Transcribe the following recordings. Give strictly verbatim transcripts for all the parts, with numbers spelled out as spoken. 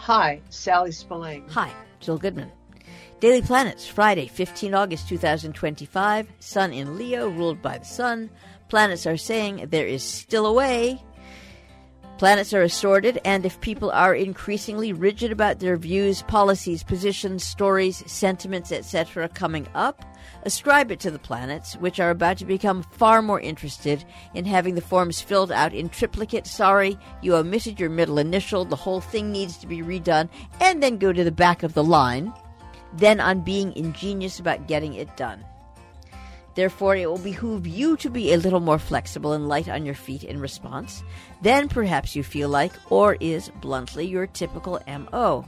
Hi, Sally Spillane. Hi, Jill Goodman. Daily Planets, Friday, the fifteenth of August, two thousand twenty-five. Sun in Leo, ruled by the sun. Planets are saying there is still a way. Planets are assorted, and if people are increasingly rigid about their views, policies, positions, stories, sentiments, et cetera coming up, ascribe it to the planets, which are about to become far more interested in having the forms filled out in triplicate. Sorry, you omitted your middle initial, the whole thing needs to be redone, and then go to the back of the line, than on being ingenious about getting it done. Therefore, it will behoove you to be a little more flexible and light on your feet in response than perhaps you feel like, or is, bluntly, your typical M O.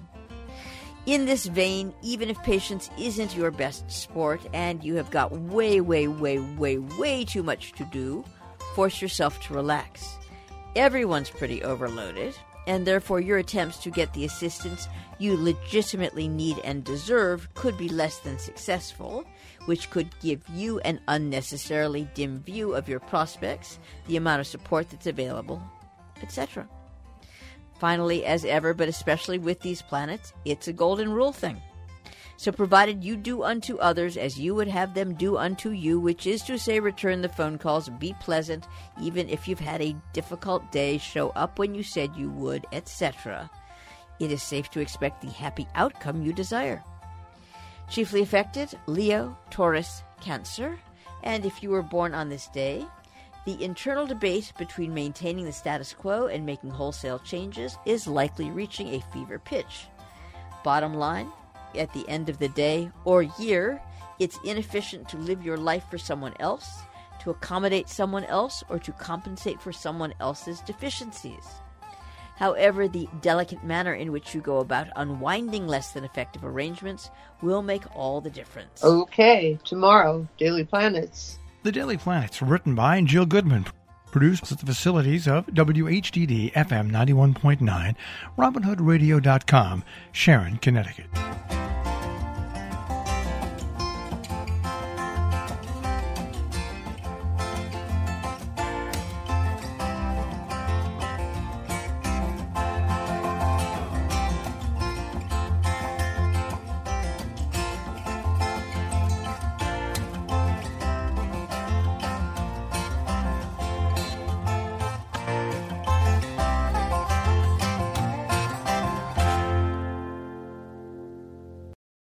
In this vein, even if patience isn't your best sport and you have got way, way, way, way, way too much to do, force yourself to relax. Everyone's pretty overloaded, and therefore your attempts to get the assistance you legitimately need and deserve could be less than successful, which could give you an unnecessarily dim view of your prospects, the amount of support that's available, et cetera. Finally, as ever, but especially with these planets, it's a golden rule thing. So provided you do unto others as you would have them do unto you, which is to say return the phone calls, be pleasant, even if you've had a difficult day, show up when you said you would, et cetera, it is safe to expect the happy outcome you desire. Chiefly affected, Leo, Taurus, Cancer, and if you were born on this day, the internal debate between maintaining the status quo and making wholesale changes is likely reaching a fever pitch. Bottom line, at the end of the day or year, it's inefficient to live your life for someone else, to accommodate someone else, or to compensate for someone else's deficiencies. However, the delicate manner in which you go about unwinding less than effective arrangements will make all the difference. Okay, tomorrow, Daily Planets. The Daily Planets, written by Jill Goodman, produced at the facilities of W H D D F M ninety-one point nine, Robin Hood Radio dot com, Sharon, Connecticut.